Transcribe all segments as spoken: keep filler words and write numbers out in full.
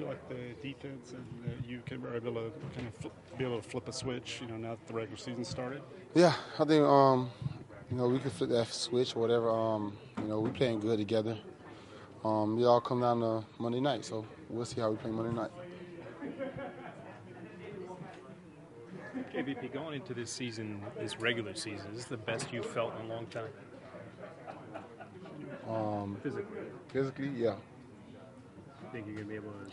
feel like the defense and uh, you can, were able to kind of flip, be able to flip a switch, you know, now that the regular season started? Yeah, I think um, you know we could flip that switch or whatever. Um, you know, we playing good together. Um, it all come down to Monday night, so we'll see how we play Monday night. K V P, going into this season, this regular season, is this the best you've felt in a long time? Um, physically. Physically, yeah. Think you're gonna be able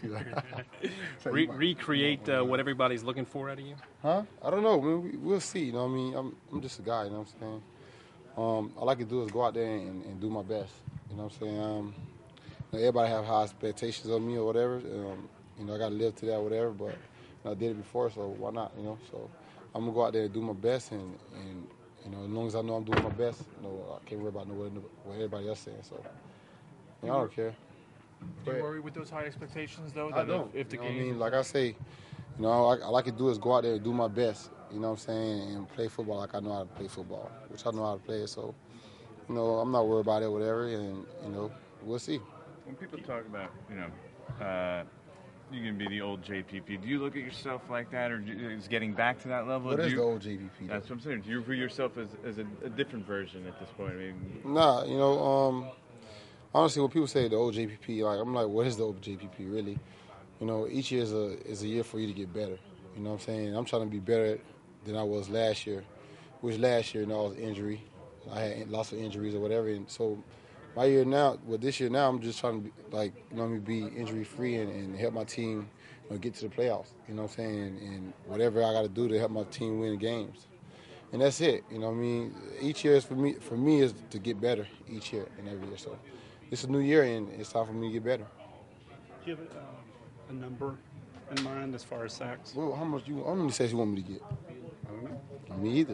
to Re- recreate uh, what everybody's looking for out of you? Huh? I don't know. Man, we, we'll see. You know what I mean? I'm, I'm just a guy. You know what I'm saying? Um, all I can do is go out there and, and do my best. You know what I'm saying? Um, you know, everybody have high expectations of me or whatever. Um, you know, I got to live to that or whatever. But you know, I did it before, so why not? You know, so I'm gonna go out there and do my best, and, and you know, as long as I know I'm doing my best, you know, I can't worry about what, what everybody else saying. So you know, I don't care. Do you worry with those high expectations, though? I That don't. If, if the you know game, what I mean, like I say, you know, all I, all I can do is go out there and do my best. You know what I'm saying, and play football like I know how to play football, which I know how to play it. So, you know, I'm not worried about it, whatever, and you know, we'll see. When people talk about, you know, uh, you can be the old J P P. Do you look at yourself like that, or do you, is getting back to that level? What do is you, the old J P P? That's what I'm saying. Do you view yourself as, as a, a different version at this point? I mean, nah, you know, um, honestly, when people say the old J P P, like I'm like, what is the old J P P really? You know, each year is a is a year for you to get better. You know what I'm saying? I'm trying to be better than I was last year, which last year, you know, I was injury. I had lots of injuries or whatever, and so my year now, well, this year now, I'm just trying to be, like, you know, what I mean, be injury free and, and help my team, you know, get to the playoffs. You know what I'm saying? And, and whatever I got to do to help my team win games, and that's it. You know what I mean? Each year is for me. For me, is to get better each year and every year. So it's a new year, and it's time for me to get better. Do you have um, a number in mind as far as sacks? Well, how much you? How many sacks you want me to get? I don't know. Not me either.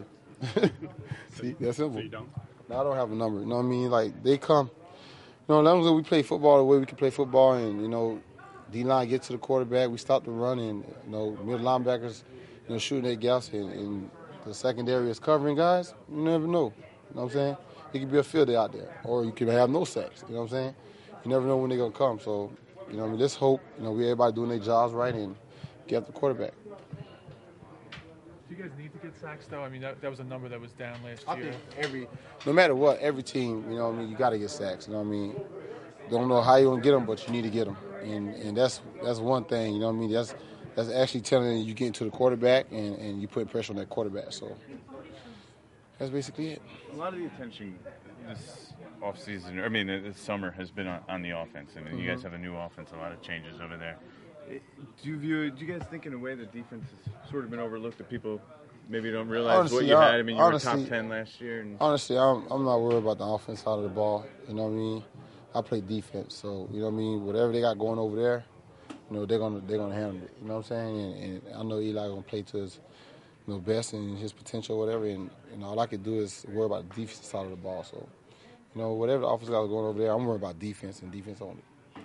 See, that's simple. So you don't? No, I don't have a number. You know what I mean? Like, they come. You know, as long as we play football the way we can play football, and you know, D-line get to the quarterback, we stop the run, and you know, middle linebackers, you know, shooting their gaps, and, and the secondary is covering guys. You never know. You know what I'm saying? It could be a field day out there, or you could have no sacks. You know what I'm saying? You never know when they're gonna come. So, you know, I mean, let's hope. You know, we everybody doing their jobs right and get the quarterback. do you guys need to get sacks, though? I mean, that, that was a number that was down last I year. think every, no matter what, every team, you know what I mean, you got to get sacks. You know what I mean? Don't know how you're going to get them, but you need to get them. And and that's that's one thing, you know what I mean? That's that's actually telling you you get to the quarterback and, and you put pressure on that quarterback. So that's basically it. a lot of the attention this offseason, I mean, this summer has been on, on the offense. I mean, mm-hmm. you guys have a new offense, a lot of changes over there. Do you view? Do you guys think in a way that defense has sort of been overlooked? That people maybe don't realize honestly, what you I, had. I mean, you honestly, were top ten last year. And honestly, I'm I'm not worried about the offense side of the ball. You know what I mean? I play defense, so you know what I mean. Whatever they got going over there, you know they're gonna they're gonna handle it. You know what I'm saying? And, and I know Eli gonna play to his you know best and his potential, or whatever. And you know all I can do is worry about the defense side of the ball. So you know whatever the offense got going over there, I'm worried about defense and defense only.